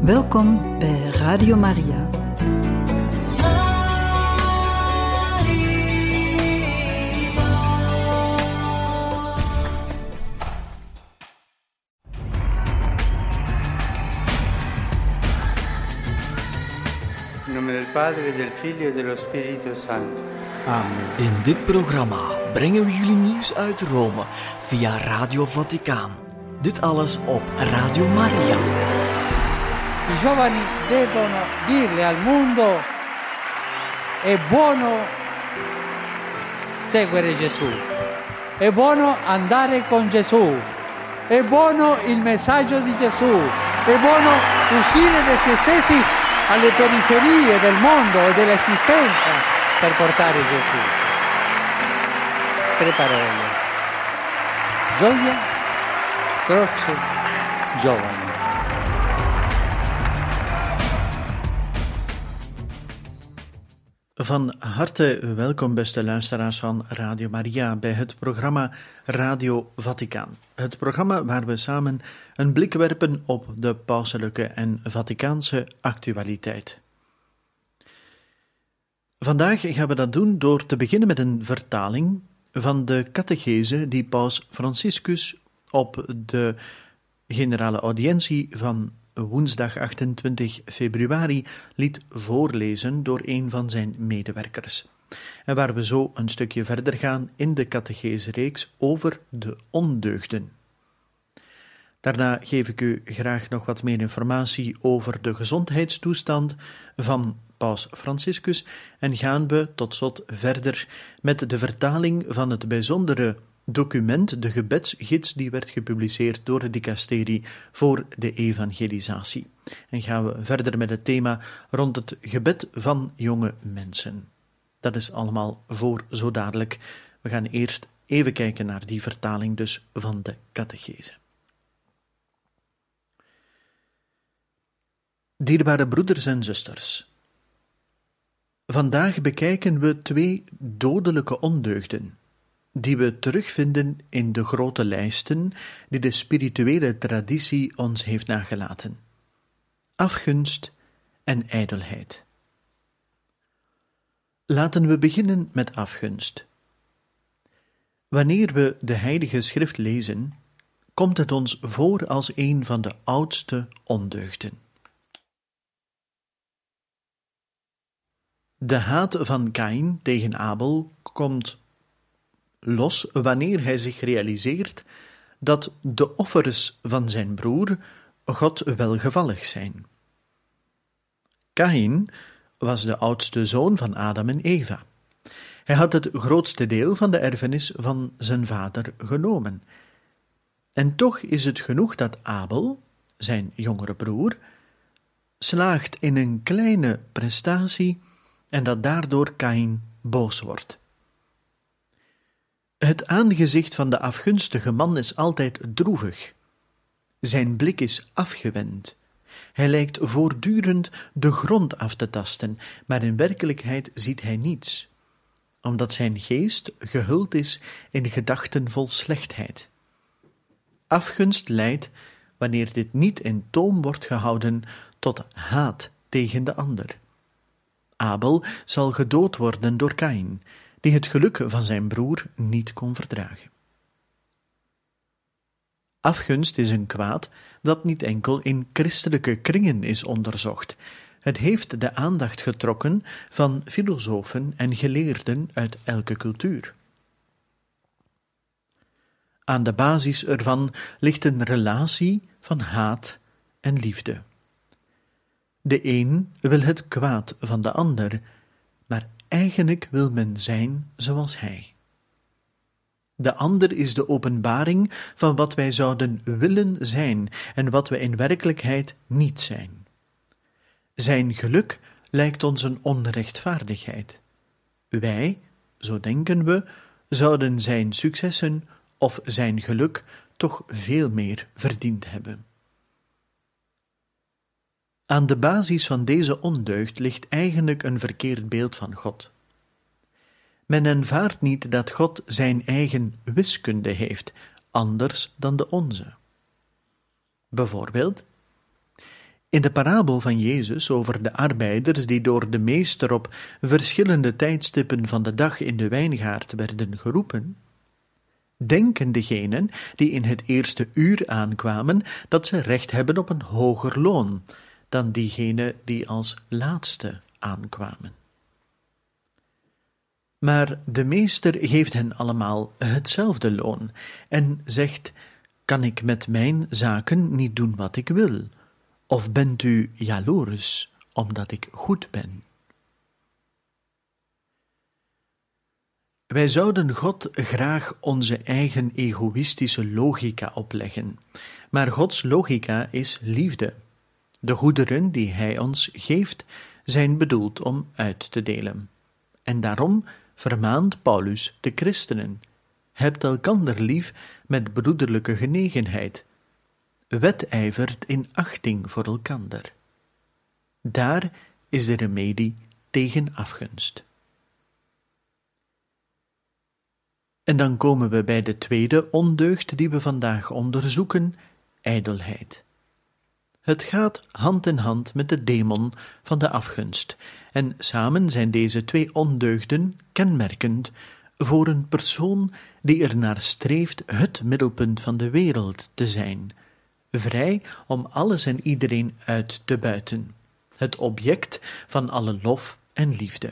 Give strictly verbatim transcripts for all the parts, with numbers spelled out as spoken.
Welkom bij Radio Maria. In nome del Padre, del Figlio e dello Spirito Santo. Amen. In dit programma brengen we jullie nieuws uit Rome via Radio Vaticaan. Dit alles op Radio Maria. I giovani devono dirle al mondo: è buono seguire Gesù, è buono andare con Gesù, è buono il messaggio di Gesù, è buono uscire da se stessi alle periferie del mondo e dell'esistenza per portare Gesù. Tre parole: gioia, croce, giovani. Van harte welkom, beste luisteraars van Radio Maria, bij het programma Radio Vaticaan. Het programma waar we samen een blik werpen op de pauselijke en Vaticaanse actualiteit. Vandaag gaan we dat doen door te beginnen met een vertaling van de catechese die paus Franciscus op de generale audiëntie van woensdag achtentwintig februari liet voorlezen door een van zijn medewerkers. En waar we zo een stukje verder gaan in de catechese-reeks over de ondeugden. Daarna geef ik u graag nog wat meer informatie over de gezondheidstoestand van paus Franciscus en gaan we tot slot verder met de vertaling van het bijzondere document, de gebedsgids, die werd gepubliceerd door de dicasterie voor de evangelisatie. En gaan we verder met het thema rond het gebed van jonge mensen. Dat is allemaal voor zo dadelijk. We gaan eerst even kijken naar die vertaling dus van de catechese. Dierbare broeders en zusters, vandaag bekijken we twee dodelijke ondeugden die we terugvinden in de grote lijsten die de spirituele traditie ons heeft nagelaten: afgunst en ijdelheid. Laten we beginnen met afgunst. Wanneer we de Heilige Schrift lezen, komt het ons voor als een van de oudste ondeugden. De haat van Kaïn tegen Abel komt los wanneer hij zich realiseert dat de offers van zijn broer God welgevallig zijn. Kaïn was de oudste zoon van Adam en Eva. Hij had het grootste deel van de erfenis van zijn vader genomen. En toch is het genoeg dat Abel, zijn jongere broer, slaagt in een kleine prestatie en dat daardoor Kaïn boos wordt. Het aangezicht van de afgunstige man is altijd droevig. Zijn blik is afgewend. Hij lijkt voortdurend de grond af te tasten, maar in werkelijkheid ziet hij niets, omdat zijn geest gehuld is in gedachten vol slechtheid. Afgunst leidt, wanneer dit niet in toom wordt gehouden, tot haat tegen de ander. Abel zal gedood worden door Kaïn, die het geluk van zijn broer niet kon verdragen. Afgunst is een kwaad dat niet enkel in christelijke kringen is onderzocht. Het heeft de aandacht getrokken van filosofen en geleerden uit elke cultuur. Aan de basis ervan ligt een relatie van haat en liefde. De een wil het kwaad van de ander, maar eigenlijk wil men zijn zoals hij. De ander is de openbaring van wat wij zouden willen zijn en wat we in werkelijkheid niet zijn. Zijn geluk lijkt ons een onrechtvaardigheid. Wij, zo denken we, zouden zijn successen of zijn geluk toch veel meer verdiend hebben. Aan de basis van deze ondeugd ligt eigenlijk een verkeerd beeld van God. Men aanvaardt niet dat God zijn eigen wiskunde heeft, anders dan de onze. Bijvoorbeeld, In de parabel van Jezus over de arbeiders die door de meester op verschillende tijdstippen van de dag in de wijngaard werden geroepen, denken degenen die in het eerste uur aankwamen dat ze recht hebben op een hoger loon dan diegenen die als laatste aankwamen. Maar de meester geeft hen allemaal hetzelfde loon en zegt: kan ik met mijn zaken niet doen wat ik wil? Of bent u jaloers omdat ik goed ben? Wij zouden God graag onze eigen egoïstische logica opleggen, maar Gods logica is liefde. De goederen die Hij ons geeft, zijn bedoeld om uit te delen. En daarom vermaant Paulus de christenen: hebt elkander lief met broederlijke genegenheid. Wedijvert in achting voor elkander. Daar is de remedie tegen afgunst. En dan komen we bij de tweede ondeugd die we vandaag onderzoeken: ijdelheid. Het gaat hand in hand met de demon van de afgunst, en samen zijn deze twee ondeugden kenmerkend voor een persoon die ernaar streeft het middelpunt van de wereld te zijn, vrij om alles en iedereen uit te buiten, het object van alle lof en liefde.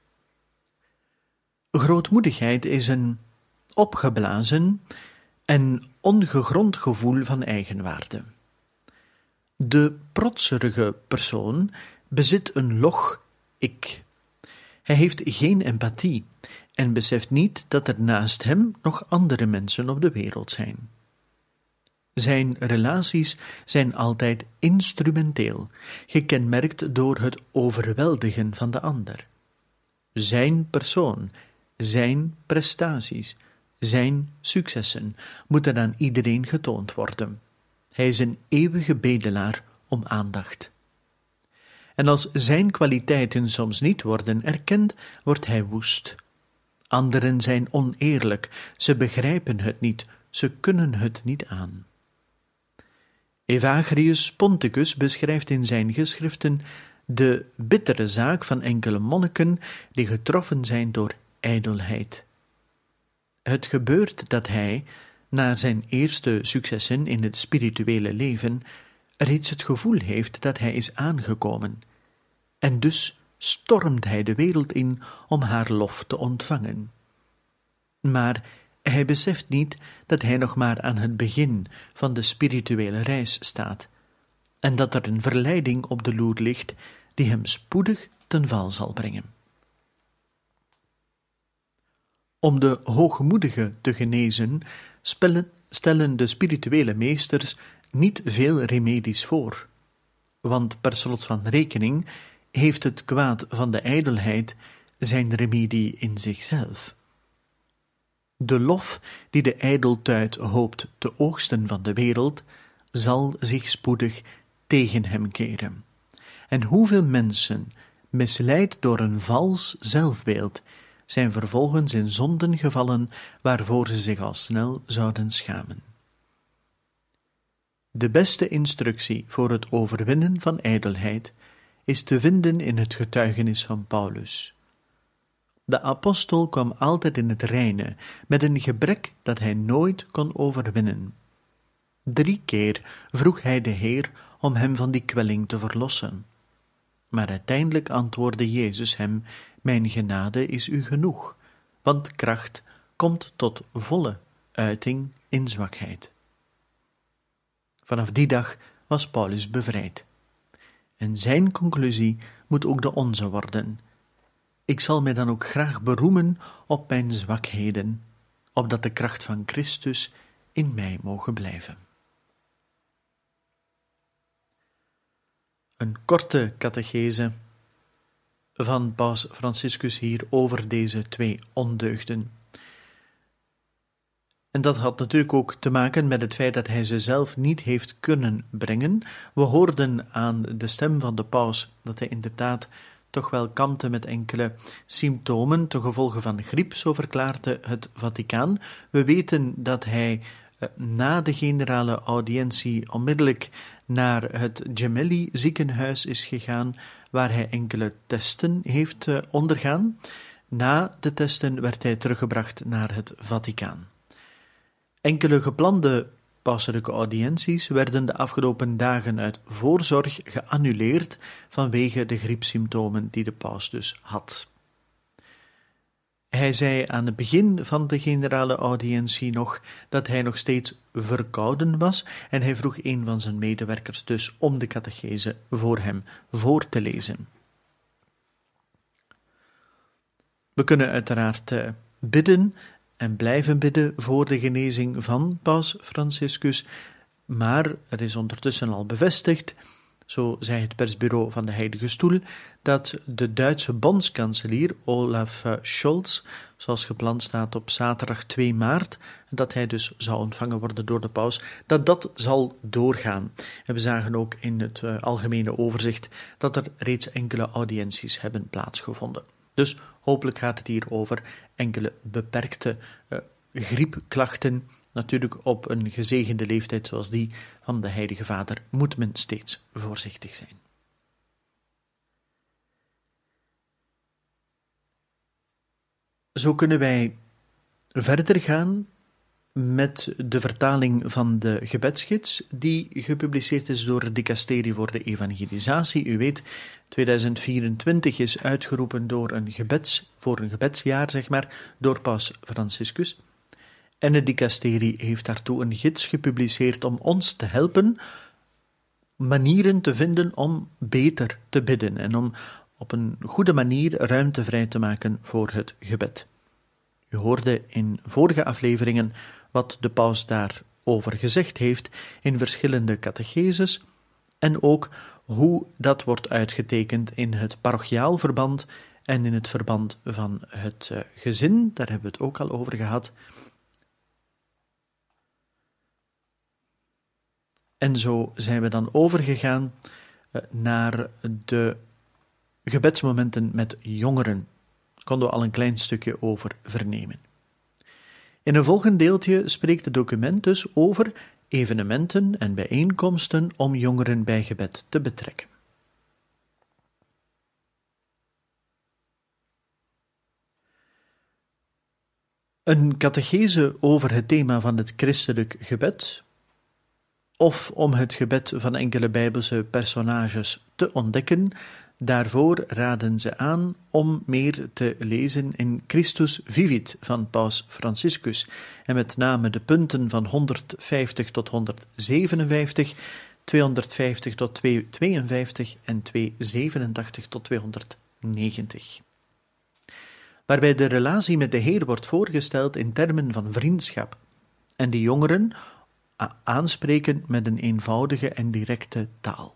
Grootmoedigheid is een opgeblazen en ongegrond gevoel van eigenwaarde. De protserige persoon bezit een log ik. Hij heeft geen empathie en beseft niet dat er naast hem nog andere mensen op de wereld zijn. Zijn relaties zijn altijd instrumenteel, gekenmerkt door het overweldigen van de ander. Zijn persoon, zijn prestaties, zijn successen moeten aan iedereen getoond worden. Hij is een eeuwige bedelaar om aandacht. En als zijn kwaliteiten soms niet worden erkend, wordt hij woest. Anderen zijn oneerlijk, ze begrijpen het niet, ze kunnen het niet aan. Evagrius Ponticus beschrijft in zijn geschriften de bittere zaak van enkele monniken die getroffen zijn door ijdelheid. Het gebeurt dat hij, na zijn eerste successen in het spirituele leven, reeds het gevoel heeft dat hij is aangekomen, en dus stormt hij de wereld in om haar lof te ontvangen. Maar hij beseft niet dat hij nog maar aan het begin van de spirituele reis staat, en dat er een verleiding op de loer ligt die hem spoedig ten val zal brengen. Om de hoogmoedige te genezen, stellen de spirituele meesters niet veel remedies voor, want per slot van rekening heeft het kwaad van de ijdelheid zijn remedie in zichzelf. De lof die de ijdeltuit hoopt te oogsten van de wereld, zal zich spoedig tegen hem keren. En hoeveel mensen, misleid door een vals zelfbeeld, zijn vervolgens in zonden gevallen waarvoor ze zich al snel zouden schamen. De beste instructie voor het overwinnen van ijdelheid is te vinden in het getuigenis van Paulus. De apostel kwam altijd in het reine met een gebrek dat hij nooit kon overwinnen. Drie keer vroeg hij de Heer om hem van die kwelling te verlossen. Maar uiteindelijk antwoordde Jezus hem: mijn genade is u genoeg, want kracht komt tot volle uiting in zwakheid. Vanaf die dag was Paulus bevrijd. En zijn conclusie moet ook de onze worden: ik zal mij dan ook graag beroemen op mijn zwakheden, opdat de kracht van Christus in mij mogen blijven. Een korte catechese van Paus Franciscus hier over deze twee ondeugden. En dat had natuurlijk ook te maken met het feit dat hij ze zelf niet heeft kunnen brengen. We hoorden aan de stem van de paus dat hij inderdaad toch wel kampte met enkele symptomen ten gevolge van griep, zo verklaarde het Vaticaan. We weten dat hij eh, na de generale audiëntie onmiddellijk naar het Gemelli ziekenhuis is gegaan, waar hij enkele testen heeft uh, ondergaan. Na de testen werd hij teruggebracht naar het Vaticaan. Enkele geplande pauselijke audiënties werden de afgelopen dagen uit voorzorg geannuleerd vanwege de griepsymptomen die de paus dus had. Hij zei aan het begin van de generale audiëntie nog dat hij nog steeds verkouden was en hij vroeg een van zijn medewerkers dus om de catechese voor hem voor te lezen. We kunnen uiteraard uh, bidden en blijven bidden voor de genezing van paus Franciscus, maar er is ondertussen al bevestigd, zo zei het persbureau van de Heilige Stoel, dat de Duitse bondskanselier Olaf Scholz, zoals gepland staat op zaterdag twee maart, dat hij dus zou ontvangen worden door de paus, dat dat zal doorgaan. En we zagen ook in het uh, algemene overzicht dat er reeds enkele audiënties hebben plaatsgevonden. Dus hopelijk gaat het hier over enkele beperkte uh, griepklachten. Natuurlijk op een gezegende leeftijd zoals die van de Heilige Vader moet men steeds voorzichtig zijn. Zo kunnen wij verder gaan met de vertaling van de gebedsgids, die gepubliceerd is door het Dicasterie voor de Evangelisatie. U weet, tweeduizend vierentwintig is uitgeroepen door een gebeds, voor een gebedsjaar, zeg maar, door paus Franciscus. En het Dicasterie heeft daartoe een gids gepubliceerd om ons te helpen manieren te vinden om beter te bidden en om op een goede manier ruimte vrij te maken voor het gebed. U hoorde in vorige afleveringen wat de paus daarover gezegd heeft in verschillende catecheses en ook hoe dat wordt uitgetekend in het parochiaal verband en in het verband van het uh, gezin, daar hebben we het ook al over gehad. En zo zijn we dan overgegaan uh, naar de gebedsmomenten met jongeren. Daar konden we al een klein stukje over vernemen. In een volgend deeltje spreekt het document dus over evenementen en bijeenkomsten om jongeren bij gebed te betrekken. Een catechese over het thema van het christelijk gebed, of om het gebed van enkele Bijbelse personages te ontdekken, daarvoor raden ze aan om meer te lezen in Christus Vivit van paus Franciscus, en met name de punten van honderdvijftig tot honderdzevenenvijftig, tweehonderdvijftig tot tweehonderdtweeënvijftig en tweehonderdzevenentachtig tot tweehonderdnegentig. Waarbij de relatie met de Heer wordt voorgesteld in termen van vriendschap, en de jongeren aanspreken met een eenvoudige en directe taal.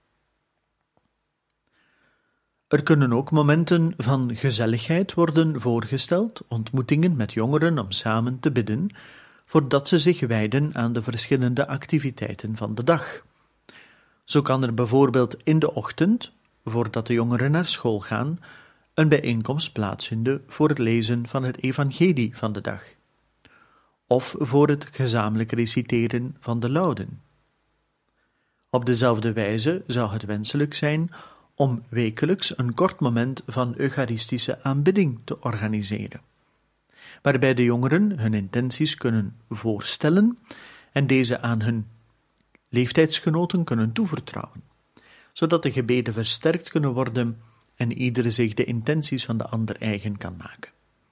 Er kunnen ook momenten van gezelligheid worden voorgesteld, ontmoetingen met jongeren om samen te bidden, voordat ze zich wijden aan de verschillende activiteiten van de dag. Zo kan er bijvoorbeeld in de ochtend, voordat de jongeren naar school gaan, een bijeenkomst plaatsvinden voor het lezen van het evangelie van de dag, of voor het gezamenlijk reciteren van de lauden. Op dezelfde wijze zou het wenselijk zijn om wekelijks een kort moment van eucharistische aanbidding te organiseren, waarbij de jongeren hun intenties kunnen voorstellen en deze aan hun leeftijdsgenoten kunnen toevertrouwen, zodat de gebeden versterkt kunnen worden en ieder zich de intenties van de ander eigen kan maken.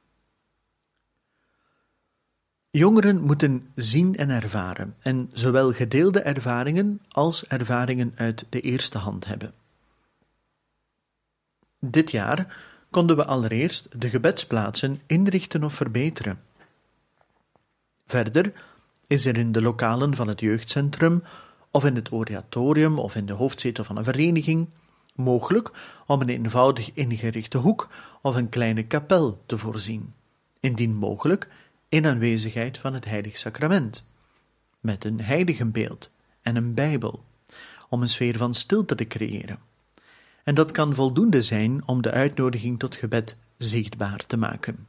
Jongeren moeten zien en ervaren, en zowel gedeelde ervaringen als ervaringen uit de eerste hand hebben. Dit jaar konden we allereerst de gebedsplaatsen inrichten of verbeteren. Verder is er in de lokalen van het jeugdcentrum, of in het oratorium of in de hoofdzetel van een vereniging mogelijk om een eenvoudig ingerichte hoek of een kleine kapel te voorzien, indien mogelijk in aanwezigheid van het heilig sacrament, met een heiligenbeeld en een bijbel, om een sfeer van stilte te creëren. En dat kan voldoende zijn om de uitnodiging tot gebed zichtbaar te maken.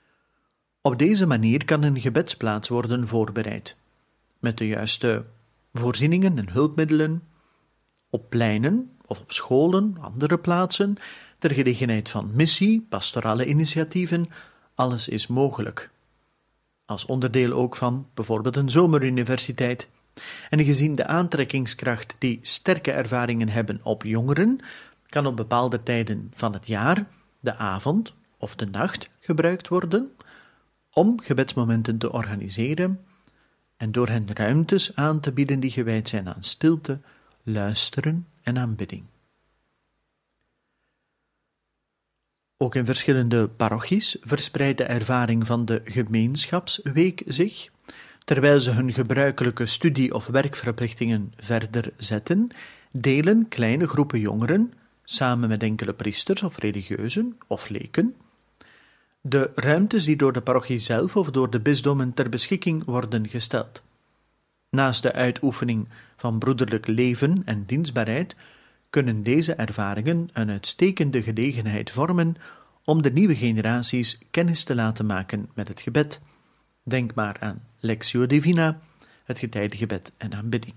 Op deze manier kan een gebedsplaats worden voorbereid, met de juiste voorzieningen en hulpmiddelen, op pleinen of op scholen, andere plaatsen, ter gelegenheid van missie, pastorale initiatieven, alles is mogelijk. Als onderdeel ook van bijvoorbeeld een zomeruniversiteit. En gezien de aantrekkingskracht die sterke ervaringen hebben op jongeren, kan op bepaalde tijden van het jaar, de avond of de nacht, gebruikt worden om gebedsmomenten te organiseren en door hen ruimtes aan te bieden die gewijd zijn aan stilte, luisteren en aanbidding. Ook in verschillende parochies verspreidt de ervaring van de gemeenschapsweek zich, terwijl ze hun gebruikelijke studie- of werkverplichtingen verder zetten, delen kleine groepen jongeren, samen met enkele priesters of religieuzen of leken, de ruimtes die door de parochie zelf of door de bisdommen ter beschikking worden gesteld. Naast de uitoefening van broederlijk leven en dienstbaarheid kunnen deze ervaringen een uitstekende gelegenheid vormen om de nieuwe generaties kennis te laten maken met het gebed. Denk maar aan Lectio Divina, het getijdengebed en aanbidding.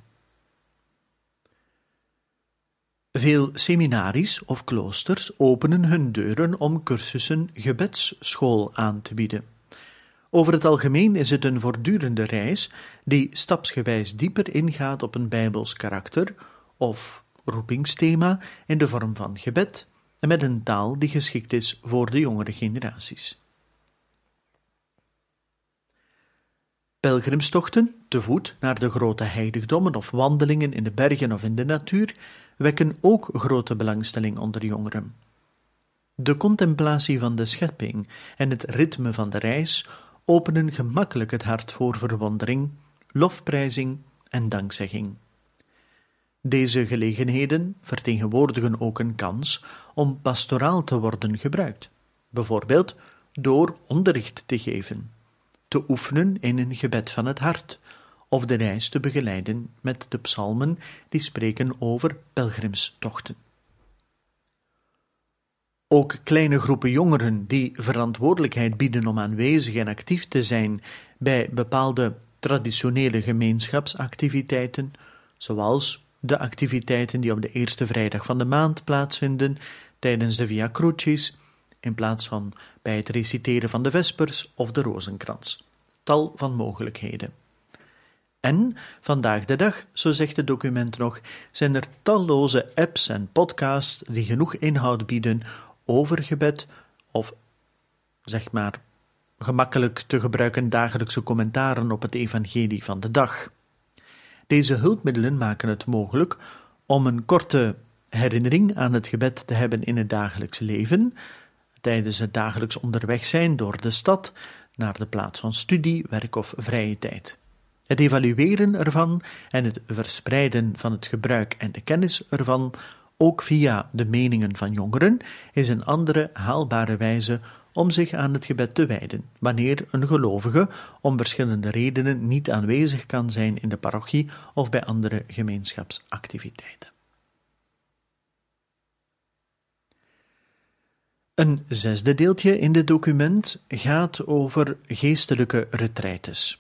Veel seminaries of kloosters openen hun deuren om cursussen gebedsschool aan te bieden. Over het algemeen is het een voortdurende reis die stapsgewijs dieper ingaat op een bijbels karakter of roepingsthema in de vorm van gebed en met een taal die geschikt is voor de jongere generaties. Pelgrimstochten, te voet naar de grote heiligdommen of wandelingen in de bergen of in de natuur wekken ook grote belangstelling onder jongeren. De contemplatie van de schepping en het ritme van de reis openen gemakkelijk het hart voor verwondering, lofprijzing en dankzegging. Deze gelegenheden vertegenwoordigen ook een kans om pastoraal te worden gebruikt, bijvoorbeeld door onderricht te geven, te oefenen in een gebed van het hart, of de reis te begeleiden met de psalmen die spreken over pelgrimstochten. Ook kleine groepen jongeren die verantwoordelijkheid bieden om aanwezig en actief te zijn bij bepaalde traditionele gemeenschapsactiviteiten, zoals de activiteiten die op de eerste vrijdag van de maand plaatsvinden tijdens de Via Crucis, in plaats van bij het reciteren van de Vespers of de Rozenkrans. Tal van mogelijkheden. En vandaag de dag, zo zegt het document nog, zijn er talloze apps en podcasts die genoeg inhoud bieden over gebed of, zeg maar, gemakkelijk te gebruiken dagelijkse commentaren op het evangelie van de dag. Deze hulpmiddelen maken het mogelijk om een korte herinnering aan het gebed te hebben in het dagelijks leven, tijdens het dagelijks onderweg zijn door de stad, naar de plaats van studie, werk of vrije tijd. Het evalueren ervan en het verspreiden van het gebruik en de kennis ervan, ook via de meningen van jongeren, is een andere haalbare wijze om zich aan het gebed te wijden, wanneer een gelovige om verschillende redenen niet aanwezig kan zijn in de parochie of bij andere gemeenschapsactiviteiten. Een zesde deeltje in dit document gaat over geestelijke retraites.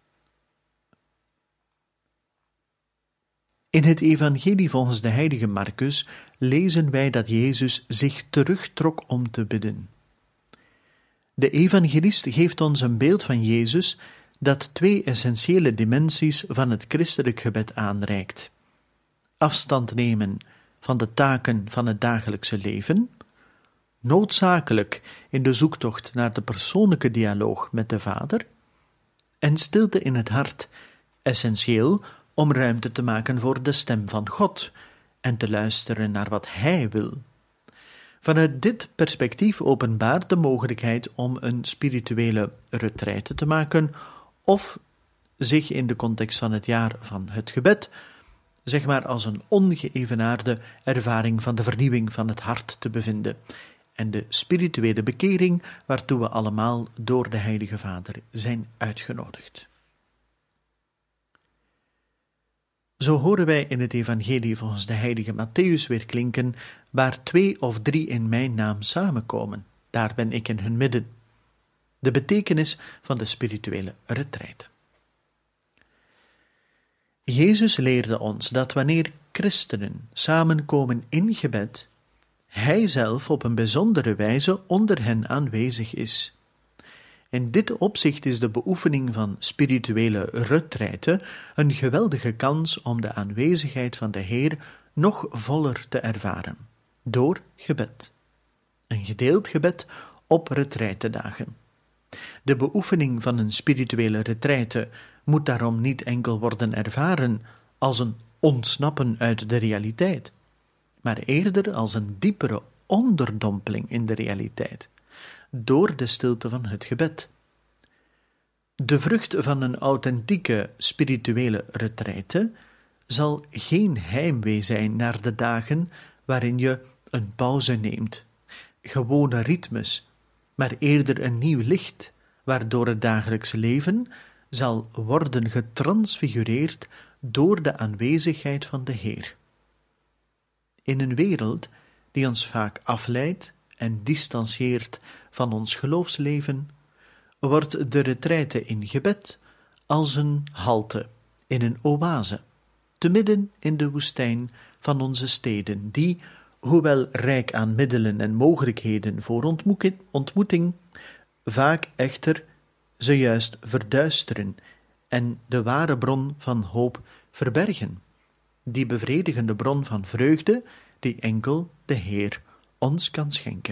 In het evangelie volgens de heilige Marcus lezen wij dat Jezus zich terugtrok om te bidden. De evangelist geeft ons een beeld van Jezus dat twee essentiële dimensies van het christelijk gebed aanreikt. Afstand nemen van de taken van het dagelijkse leven, noodzakelijk in de zoektocht naar de persoonlijke dialoog met de Vader, en stilte in het hart, essentieel om ruimte te maken voor de stem van God en te luisteren naar wat Hij wil. Vanuit dit perspectief openbaart de mogelijkheid om een spirituele retraite te maken of zich in de context van het jaar van het gebed, zeg maar als een ongeëvenaarde ervaring van de vernieuwing van het hart te bevinden en de spirituele bekering waartoe we allemaal door de Heilige Vader zijn uitgenodigd. Zo horen wij in het evangelie volgens de heilige Mattheüs weer klinken: waar twee of drie in mijn naam samenkomen, daar ben ik in hun midden. De betekenis van de spirituele retraite. Jezus leerde ons dat wanneer christenen samenkomen in gebed, Hij zelf op een bijzondere wijze onder hen aanwezig is. In dit opzicht is de beoefening van spirituele retraite een geweldige kans om de aanwezigheid van de Heer nog voller te ervaren, door gebed. Een gedeeld gebed op retraitedagen. De beoefening van een spirituele retraite moet daarom niet enkel worden ervaren als een ontsnappen uit de realiteit, maar eerder als een diepere onderdompeling in de realiteit, door de stilte van het gebed. De vrucht van een authentieke spirituele retraite zal geen heimwee zijn naar de dagen waarin je een pauze neemt, gewone ritmes, maar eerder een nieuw licht, waardoor het dagelijkse leven zal worden getransfigureerd door de aanwezigheid van de Heer. In een wereld die ons vaak afleidt en distantieert van ons geloofsleven, wordt de retraite in gebed als een halte in een oase, te midden in de woestijn van onze steden, die, hoewel rijk aan middelen en mogelijkheden voor ontmoeting, vaak echter ze juist verduisteren en de ware bron van hoop verbergen, die bevredigende bron van vreugde die enkel de Heer ons kan schenken.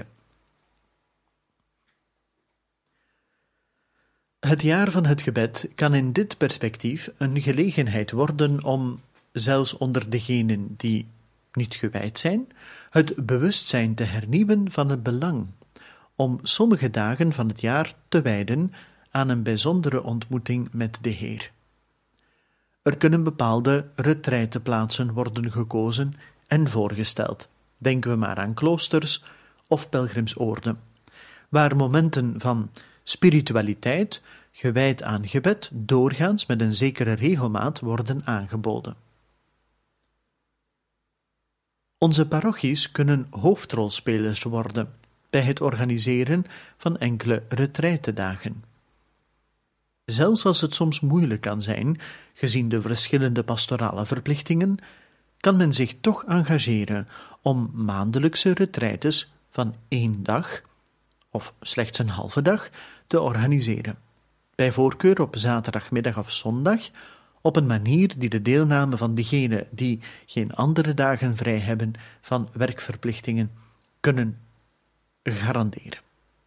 Het jaar van het gebed kan in dit perspectief een gelegenheid worden om, zelfs onder degenen die niet gewijd zijn, het bewustzijn te hernieuwen van het belang om sommige dagen van het jaar te wijden aan een bijzondere ontmoeting met de Heer. Er kunnen bepaalde retraiteplaatsen worden gekozen en voorgesteld. Denken we maar aan kloosters of pelgrimsoorden, waar momenten van spiritualiteit, gewijd aan gebed, doorgaans met een zekere regelmaat worden aangeboden. Onze parochies kunnen hoofdrolspelers worden bij het organiseren van enkele retraitedagen. Zelfs als het soms moeilijk kan zijn, gezien de verschillende pastorale verplichtingen, kan men zich toch engageren om maandelijkse retraites van één dag, of slechts een halve dag, te organiseren. Bij voorkeur op zaterdagmiddag of zondag, op een manier die de deelname van diegenen die geen andere dagen vrij hebben van werkverplichtingen kunnen garanderen.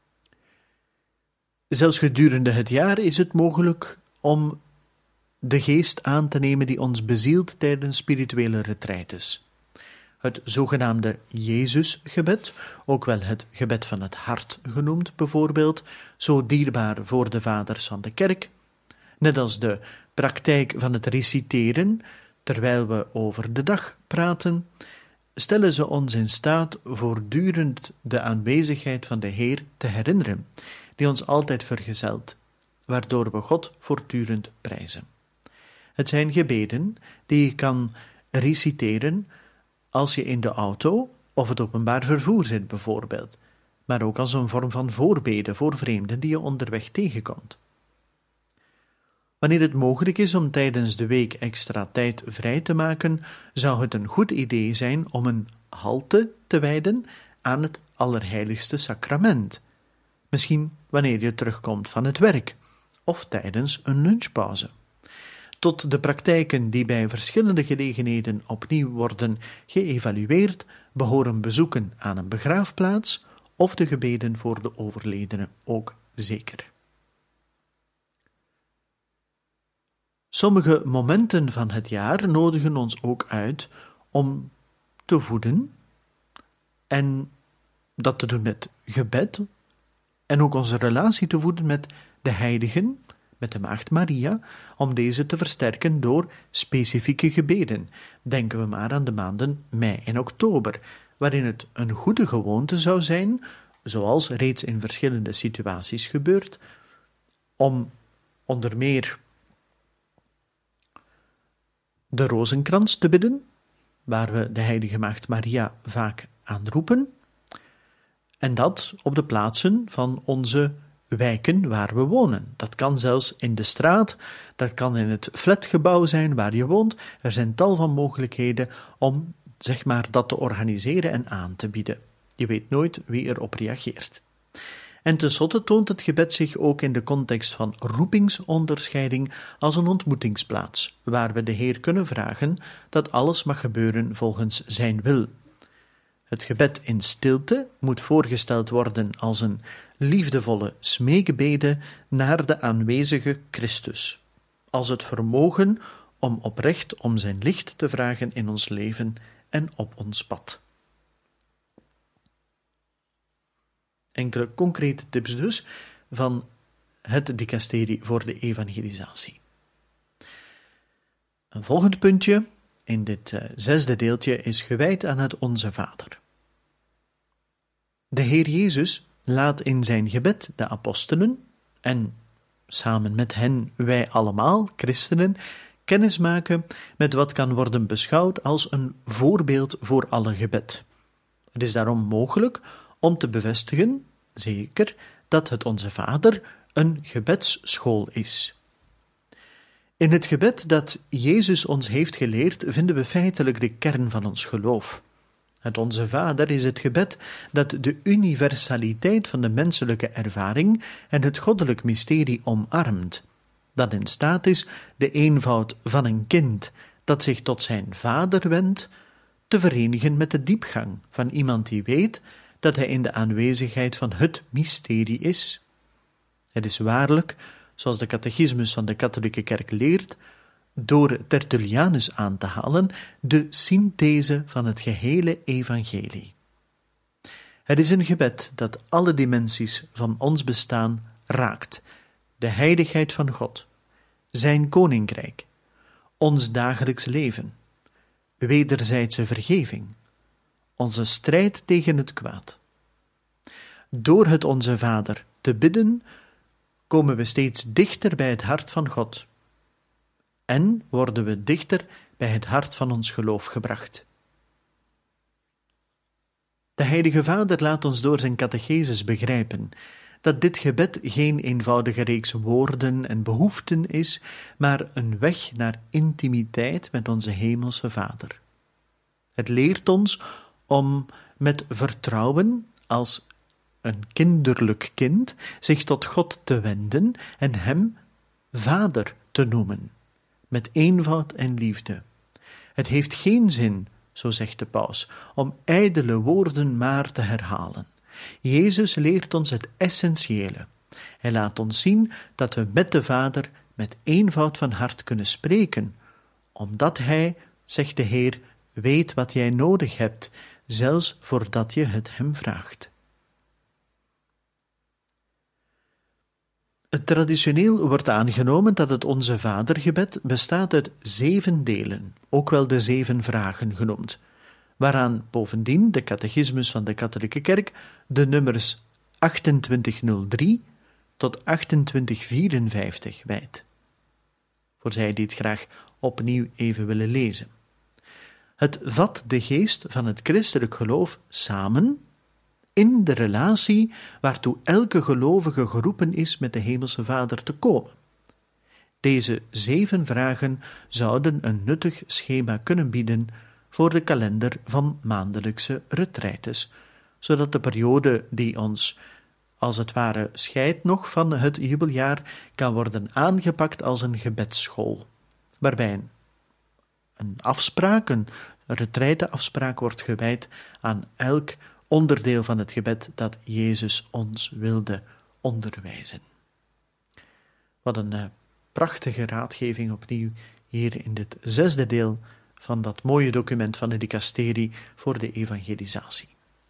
Zelfs gedurende het jaar is het mogelijk om de geest aan te nemen die ons bezielt tijdens spirituele retraites. Het zogenaamde Jezusgebed, ook wel het gebed van het hart genoemd bijvoorbeeld, zo dierbaar voor de vaders van de kerk, net als de praktijk van het reciteren, terwijl we over de dag praten, stellen ze ons in staat voortdurend de aanwezigheid van de Heer te herinneren, die ons altijd vergezelt, waardoor we God voortdurend prijzen. Het zijn gebeden die je kan reciteren als je in de auto of het openbaar vervoer zit bijvoorbeeld, maar ook als een vorm van voorbede voor vreemden die je onderweg tegenkomt. Wanneer het mogelijk is om tijdens de week extra tijd vrij te maken, zou het een goed idee zijn om een halte te wijden aan het Allerheiligste Sacrament, misschien wanneer je terugkomt van het werk of tijdens een lunchpauze. Tot de praktijken die bij verschillende gelegenheden opnieuw worden geëvalueerd, behoren bezoeken aan een begraafplaats of de gebeden voor de overledene ook zeker. Sommige momenten van het jaar nodigen ons ook uit om te voeden en dat te doen met gebed en ook onze relatie te voeden met de heiligen, met de Maagd Maria, om deze te versterken door specifieke gebeden. Denken we maar aan de maanden mei en oktober, waarin het een goede gewoonte zou zijn, zoals reeds in verschillende situaties gebeurt, om onder meer de rozenkrans te bidden, waar we de heilige Maagd Maria vaak aan roepen, en dat op de plaatsen van onze wijken waar we wonen. Dat kan zelfs in de straat, dat kan in het flatgebouw zijn waar je woont. Er zijn tal van mogelijkheden om, zeg maar, dat te organiseren en aan te bieden. Je weet nooit wie erop reageert. En tenslotte toont het gebed zich ook in de context van roepingsonderscheiding als een ontmoetingsplaats, waar we de Heer kunnen vragen dat alles mag gebeuren volgens zijn wil. Het gebed in stilte moet voorgesteld worden als een liefdevolle smeekbede naar de aanwezige Christus, als het vermogen om oprecht om zijn licht te vragen in ons leven en op ons pad. Enkele concrete tips dus van het dicasterie voor de evangelisatie. Een volgend puntje in dit uh, zesde deeltje is gewijd aan het Onze Vader. De Heer Jezus laat in zijn gebed de apostelen en samen met hen wij allemaal, christenen, kennismaken met wat kan worden beschouwd als een voorbeeld voor alle gebed. Het is daarom mogelijk om te bevestigen, zeker, dat het Onze Vader een gebedsschool is. In het gebed dat Jezus ons heeft geleerd, vinden we feitelijk de kern van ons geloof. Het Onze Vader is het gebed dat de universaliteit van de menselijke ervaring en het goddelijk mysterie omarmt, dat in staat is de eenvoud van een kind dat zich tot zijn vader wendt, te verenigen met de diepgang van iemand die weet dat hij in de aanwezigheid van het mysterie is. Het is waarlijk, zoals de catechismus van de katholieke kerk leert, door Tertullianus aan te halen, de synthese van het gehele evangelie. Het is een gebed dat alle dimensies van ons bestaan raakt, de heiligheid van God, zijn koninkrijk, ons dagelijks leven, wederzijdse vergeving, onze strijd tegen het kwaad. Door het Onze Vader te bidden, komen we steeds dichter bij het hart van God en worden we dichter bij het hart van ons geloof gebracht. De Heilige Vader laat ons door zijn catecheses begrijpen dat dit gebed geen eenvoudige reeks woorden en behoeften is, maar een weg naar intimiteit met onze hemelse Vader. Het leert ons om met vertrouwen als een kinderlijk kind zich tot God te wenden en hem Vader te noemen, met eenvoud en liefde. Het heeft geen zin, zo zegt de paus, om ijdele woorden maar te herhalen. Jezus leert ons het essentiële. Hij laat ons zien dat we met de Vader met eenvoud van hart kunnen spreken, omdat Hij, zegt de Heer, weet wat jij nodig hebt, zelfs voordat je het hem vraagt. Het traditioneel wordt aangenomen dat het Onze Vadergebed bestaat uit zeven delen, ook wel de zeven vragen genoemd, waaraan bovendien de catechismus van de katholieke kerk de nummers achtentwintig nul drie tot achtentwintig vierenvijftig wijdt. Voor zij die het graag opnieuw even willen lezen. Het vat de geest van het christelijk geloof samen in de relatie waartoe elke gelovige geroepen is met de Hemelse Vader te komen. Deze zeven vragen zouden een nuttig schema kunnen bieden voor de kalender van maandelijkse retraites, zodat de periode die ons als het ware scheidt nog van het jubeljaar kan worden aangepakt als een gebedsschool, waarbij een, een afspraak, een retraiteafspraak wordt gewijd aan elk onderdeel van het gebed dat Jezus ons wilde onderwijzen. Wat een uh, prachtige raadgeving opnieuw hier in dit zesde deel van dat mooie document van de dicasterie voor de evangelisatie.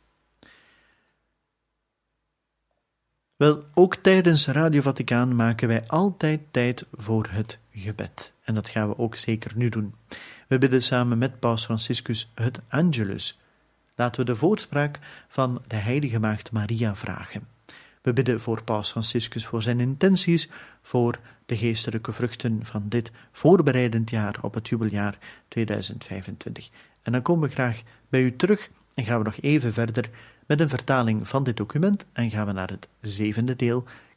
Wel, ook tijdens Radio Vaticaan maken wij altijd tijd voor het gebed. En dat gaan we ook zeker nu doen. We bidden samen met Paus Franciscus het Angelus. Laten we de voorspraak van de Heilige Maagd Maria vragen. We bidden voor Paus Franciscus voor zijn intenties, voor de geestelijke vruchten van dit voorbereidend jaar op het jubeljaar tweeduizend vijfentwintig. En dan komen we graag bij u terug en gaan we nog even verder met een vertaling van dit document en gaan we naar het zevende deel,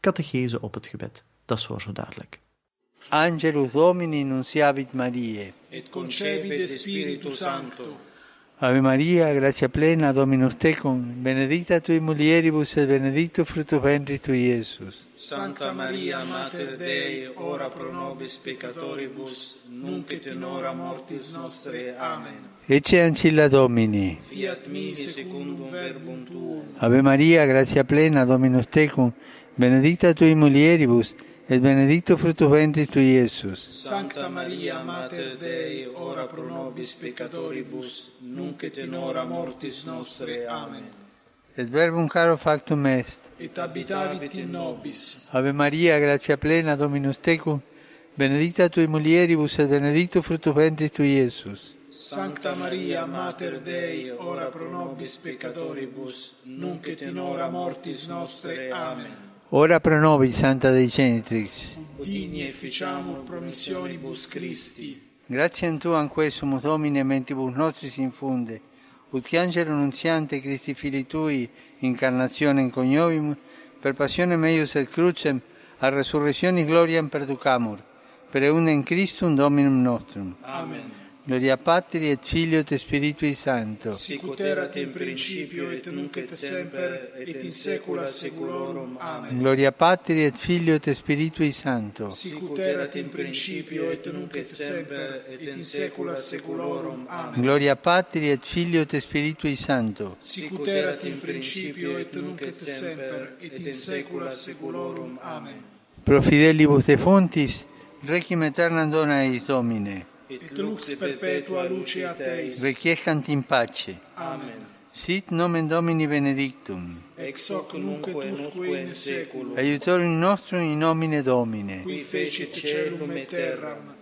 catechese op het gebed. Dat is voor zo duidelijk. Angelus Domini nunciavit Mariae. Et concepit Spiritus Sancto. Ave Maria, gratia plena, Dominus tecum, benedicta tui mulieribus et benedictus fructus ventris tui, Iesus. Sancta Maria, Mater Dei, ora pro nobis peccatoribus, nunc et in hora mortis nostre. Amen. Ecce ancilla Domini. Fiat mi secundum verbum tuum. Ave Maria, gratia plena, Dominus tecum, benedicta tui mulieribus, et benedictus fructus ventris tui, Iesus. Sancta Maria, Mater Dei, ora pro nobis peccatoribus, nunc et in hora mortis nostre. Amen. Et verbum caro factum est. Et habitavit in nobis. Ave Maria, gratia plena, Dominus tecum, benedicta tui mulieribus, et benedictus fructus ventris tui, Iesus. Sancta Maria, Mater Dei, ora pro nobis peccatoribus, nunc et in hora mortis nostre. Amen. Ora pro nobis, Santa Dei Genitrix. Digni efficiamur promissionibus Christi. Gratiam Tuam quesumus Domine mentibus nostris infunde, ut che angelo nunziante Christi Filii Tui, incarnationem coniovimus, per passionem eius et crucem, a resurrectionis gloriam perducamur, per eundem Christum Dominum nostrum. Amen. Gloria Patri et Filio et Spiritui Sancto. Sicut erat in principio et nunc et semper et in saecula saeculorum. Amen. Gloria Patri et Filio et Spiritui Sancto. Sicut erat in principio et nunc et semper et in saecula saeculorum. Amen. Gloria Patri et Filio et Spiritui Sancto. Sicut erat in principio et nunc et semper et in saecula saeculorum. Amen. Pro fidelibus defuntis, requiem aeternam dona eis Domine. Et lux perpetua luceat eis. Requiescant in pace. Amen. Sit nomen Domini benedictum. Ex hoc nunc et usque in saeculum. Aiutorium nostrum in nomine Domine. Qui fecit caelum et terram.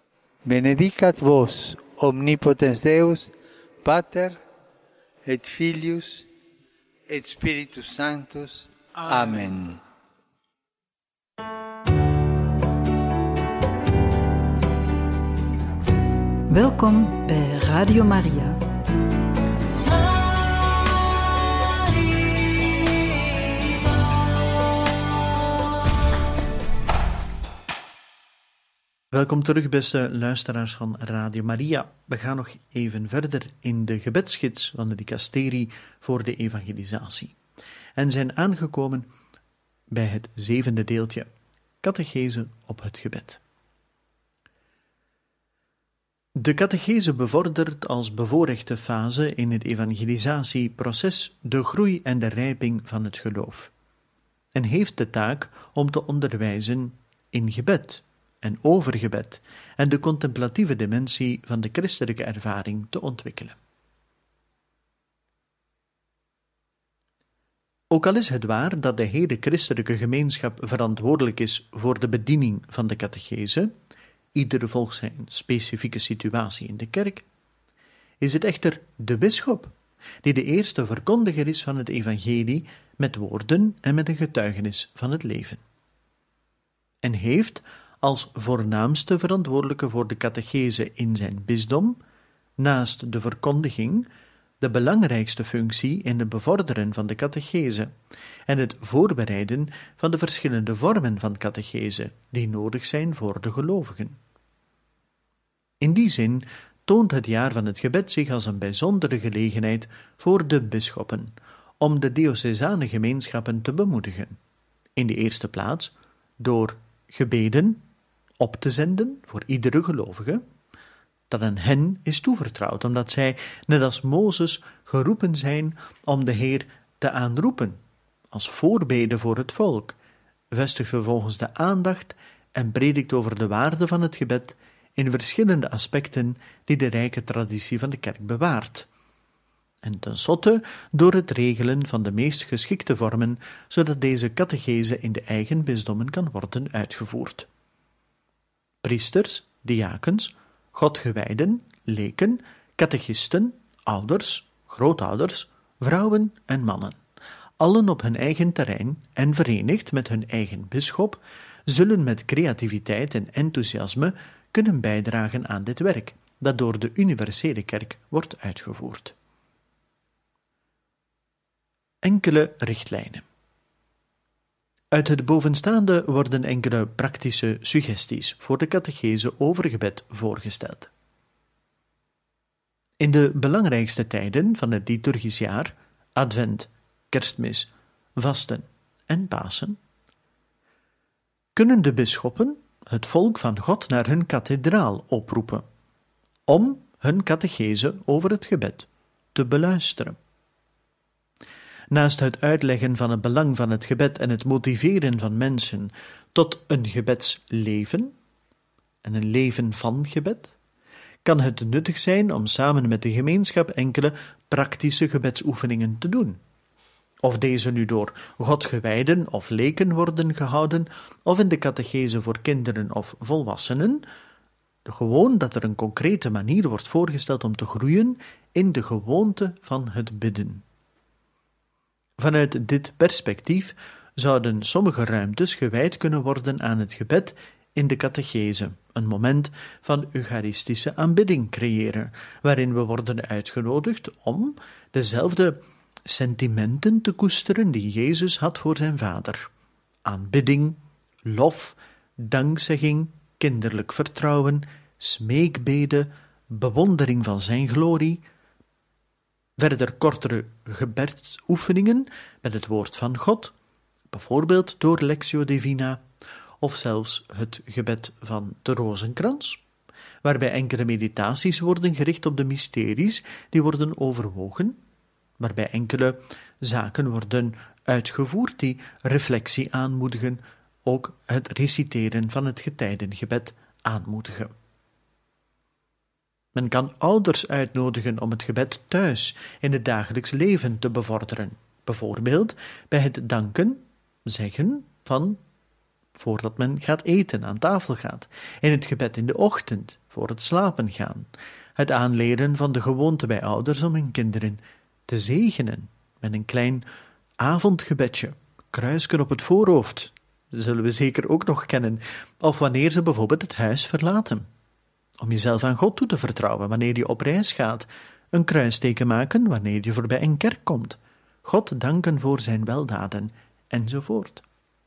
Benedicat vos, omnipotens Deus, Pater, et Filius, et Spiritus Sanctus. Amen. Amen. Welkom bij Radio Maria. Welkom terug, beste luisteraars van Radio Maria. We gaan nog even verder in de gebedsgids van de dicasterie voor de evangelisatie. En zijn aangekomen bij het zevende deeltje, catechese op het gebed. De catechese bevordert als bevoorrechte fase in het evangelisatieproces de groei en de rijping van het geloof en heeft de taak om te onderwijzen in gebed en over gebed en de contemplatieve dimensie van de christelijke ervaring te ontwikkelen. Ook al is het waar dat de hele christelijke gemeenschap verantwoordelijk is voor de bediening van de catechese, ieder volgens zijn specifieke situatie in de kerk, is het echter de bisschop die de eerste verkondiger is van het evangelie met woorden en met een getuigenis van het leven. En heeft als voornaamste verantwoordelijke voor de catechese in zijn bisdom, naast de verkondiging, de belangrijkste functie in het bevorderen van de catechese en het voorbereiden van de verschillende vormen van catechese die nodig zijn voor de gelovigen. In die zin toont het jaar van het gebed zich als een bijzondere gelegenheid voor de bisschoppen om de diocesane gemeenschappen te bemoedigen. In de eerste plaats door gebeden op te zenden voor iedere gelovige, dat aan hen is toevertrouwd, omdat zij, net als Mozes, geroepen zijn om de Heer te aanroepen, als voorbede voor het volk, vestigt vervolgens de aandacht en predikt over de waarde van het gebed in verschillende aspecten die de rijke traditie van de kerk bewaart. En tenslotte door het regelen van de meest geschikte vormen, zodat deze catechese in de eigen bisdommen kan worden uitgevoerd. Priesters, diakens, godgewijden, leken, catechisten, ouders, grootouders, vrouwen en mannen, allen op hun eigen terrein en verenigd met hun eigen bisschop, zullen met creativiteit en enthousiasme kunnen bijdragen aan dit werk, dat door de universele kerk wordt uitgevoerd. Enkele richtlijnen. Uit het bovenstaande worden enkele praktische suggesties voor de catechese over gebed voorgesteld. In de belangrijkste tijden van het liturgisch jaar, Advent, Kerstmis, Vasten en Pasen, kunnen de bisschoppen het volk van God naar hun kathedraal oproepen, om hun catechese over het gebed te beluisteren. Naast het uitleggen van het belang van het gebed en het motiveren van mensen tot een gebedsleven en een leven van gebed, kan het nuttig zijn om samen met de gemeenschap enkele praktische gebedsoefeningen te doen. Of deze nu door godgewijden of leken worden gehouden, of in de catechese voor kinderen of volwassenen, gewoon dat er een concrete manier wordt voorgesteld om te groeien in de gewoonte van het bidden. Vanuit dit perspectief zouden sommige ruimtes gewijd kunnen worden aan het gebed in de catechese, een moment van eucharistische aanbidding creëren, waarin we worden uitgenodigd om dezelfde sentimenten te koesteren die Jezus had voor zijn Vader: aanbidding, lof, dankzegging, kinderlijk vertrouwen, smeekbeden, bewondering van zijn glorie. Verder kortere gebedsoefeningen met het woord van God, bijvoorbeeld door Lectio Divina, of zelfs het gebed van de rozenkrans, waarbij enkele meditaties worden gericht op de mysteries die worden overwogen, waarbij enkele zaken worden uitgevoerd die reflectie aanmoedigen, ook het reciteren van het getijdengebed aanmoedigen. Men kan ouders uitnodigen om het gebed thuis in het dagelijks leven te bevorderen, bijvoorbeeld bij het danken, zeggen van voordat men gaat eten, aan tafel gaat, in het gebed in de ochtend, voor het slapen gaan, het aanleren van de gewoonte bij ouders om hun kinderen te zegenen met een klein avondgebedje, kruisken op het voorhoofd, dat zullen we zeker ook nog kennen, of wanneer ze bijvoorbeeld het huis verlaten. Om jezelf aan God toe te vertrouwen wanneer je op reis gaat, een kruisteken maken wanneer je voorbij een kerk komt, God danken voor zijn weldaden, enzovoort.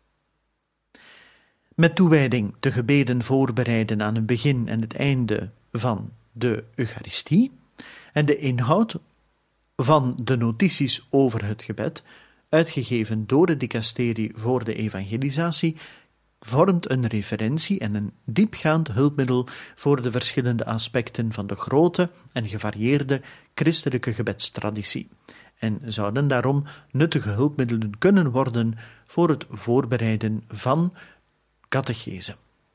Met toewijding de gebeden voorbereiden aan het begin en het einde van de Eucharistie en de inhoud van de notities over het gebed, uitgegeven door de dicasterie voor de evangelisatie, vormt een referentie en een diepgaand hulpmiddel voor de verschillende aspecten van de grote en gevarieerde christelijke gebedstraditie en zouden daarom nuttige hulpmiddelen kunnen worden voor het voorbereiden van catechese.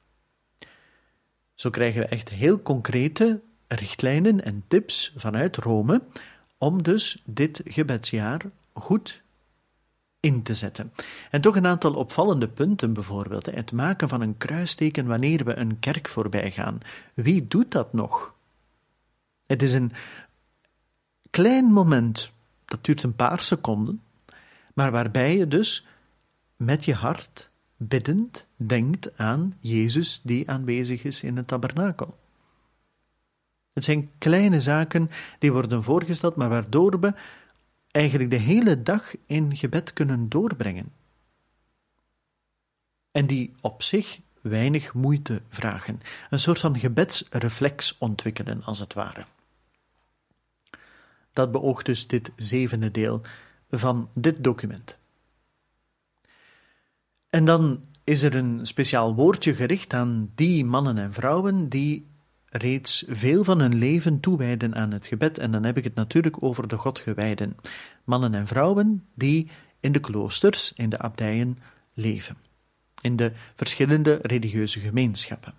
Zo krijgen we echt heel concrete richtlijnen en tips vanuit Rome om dus dit gebedsjaar goed in te zetten. En toch een aantal opvallende punten, bijvoorbeeld het maken van een kruisteken wanneer we een kerk voorbij gaan. Wie doet dat nog? Het is een klein moment, dat duurt een paar seconden, maar waarbij je dus met je hart biddend denkt aan Jezus die aanwezig is in het tabernakel. Het zijn kleine zaken die worden voorgesteld, maar waardoor we eigenlijk de hele dag in gebed kunnen doorbrengen. En die op zich weinig moeite vragen. Een soort van gebedsreflex ontwikkelen, als het ware. Dat beoogt dus dit zevende deel van dit document. En dan is er een speciaal woordje gericht aan die mannen en vrouwen die reeds veel van hun leven toewijden aan het gebed, en dan heb ik het natuurlijk over de Godgewijden, mannen en vrouwen die in de kloosters, in de abdijen leven, in de verschillende religieuze gemeenschappen.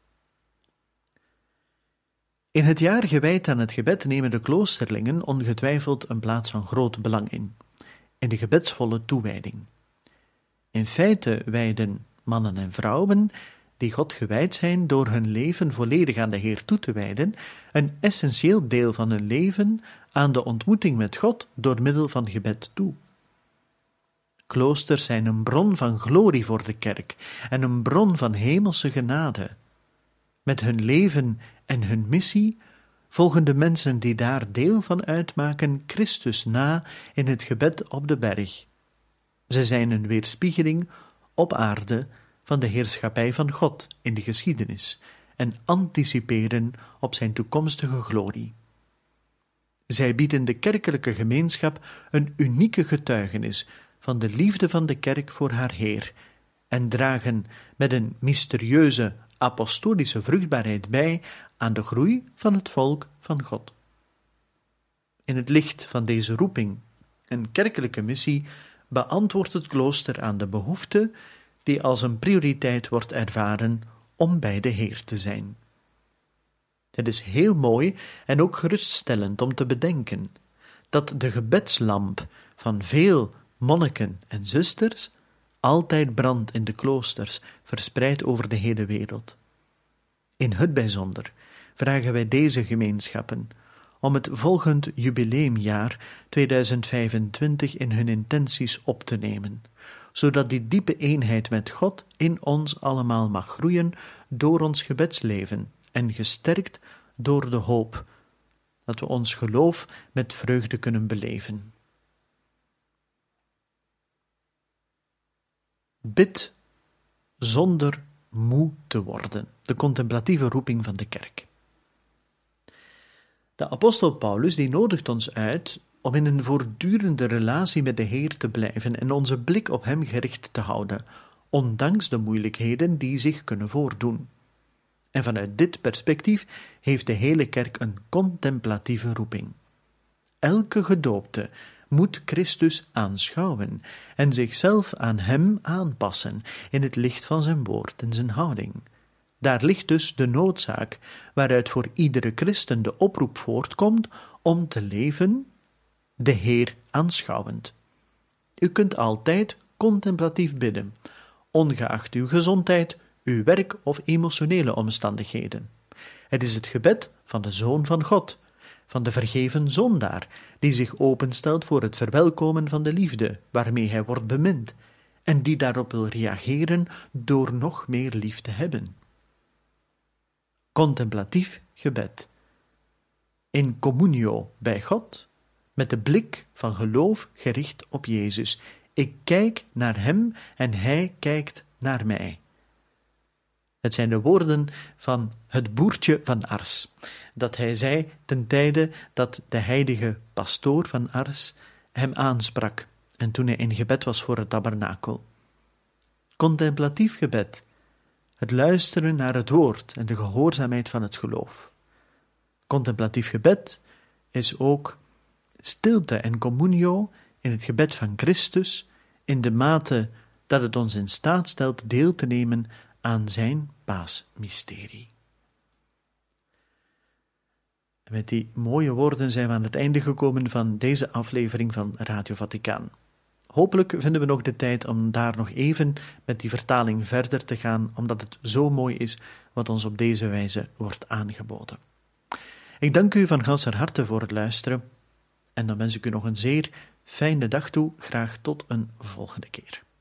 In het jaar gewijd aan het gebed nemen de kloosterlingen ongetwijfeld een plaats van groot belang in, in de gebedsvolle toewijding. In feite wijden mannen en vrouwen die God gewijd zijn door hun leven volledig aan de Heer toe te wijden, een essentieel deel van hun leven aan de ontmoeting met God door middel van gebed toe. Kloosters zijn een bron van glorie voor de kerk en een bron van hemelse genade. Met hun leven en hun missie volgen de mensen die daar deel van uitmaken Christus na in het gebed op de berg. Ze zijn een weerspiegeling op aarde van de heerschappij van God in de geschiedenis en anticiperen op zijn toekomstige glorie. Zij bieden de kerkelijke gemeenschap een unieke getuigenis van de liefde van de kerk voor haar Heer en dragen met een mysterieuze apostolische vruchtbaarheid bij aan de groei van het volk van God. In het licht van deze roeping en kerkelijke missie beantwoordt het klooster aan de behoefte die als een prioriteit wordt ervaren om bij de Heer te zijn. Het is heel mooi en ook geruststellend om te bedenken dat de gebedslamp van veel monniken en zusters altijd brandt in de kloosters, verspreid over de hele wereld. In het bijzonder vragen wij deze gemeenschappen om het volgend jubileumjaar tweeduizend vijfentwintig in hun intenties op te nemen, zodat die diepe eenheid met God in ons allemaal mag groeien door ons gebedsleven en gesterkt door de hoop, dat we ons geloof met vreugde kunnen beleven. Bid zonder moe te worden, de contemplatieve roeping van de kerk. De apostel Paulus die nodigt ons uit om in een voortdurende relatie met de Heer te blijven en onze blik op hem gericht te houden, ondanks de moeilijkheden die zich kunnen voordoen. En vanuit dit perspectief heeft de hele kerk een contemplatieve roeping. Elke gedoopte moet Christus aanschouwen en zichzelf aan hem aanpassen in het licht van zijn woord en zijn houding. Daar ligt dus de noodzaak waaruit voor iedere christen de oproep voortkomt om te leven, de Heer aanschouwend. U kunt altijd contemplatief bidden, ongeacht uw gezondheid, uw werk of emotionele omstandigheden. Het is het gebed van de Zoon van God, van de vergeven zondaar, die zich openstelt voor het verwelkomen van de liefde, waarmee hij wordt bemind, en die daarop wil reageren door nog meer lief te hebben. Contemplatief gebed. In communio bij God, met de blik van geloof gericht op Jezus. Ik kijk naar hem en hij kijkt naar mij. Het zijn de woorden van het boertje van Ars, dat hij zei ten tijde dat de heilige pastoor van Ars hem aansprak en toen hij in gebed was voor het tabernakel. Contemplatief gebed, het luisteren naar het woord en de gehoorzaamheid van het geloof. Contemplatief gebed is ook stilte en communio in het gebed van Christus, in de mate dat het ons in staat stelt deel te nemen aan zijn paasmysterie. Met die mooie woorden zijn we aan het einde gekomen van deze aflevering van Radio Vaticaan. Hopelijk vinden we nog de tijd om daar nog even met die vertaling verder te gaan, omdat het zo mooi is wat ons op deze wijze wordt aangeboden. Ik dank u van ganser harte voor het luisteren en dan wens ik u nog een zeer fijne dag toe. Graag tot een volgende keer.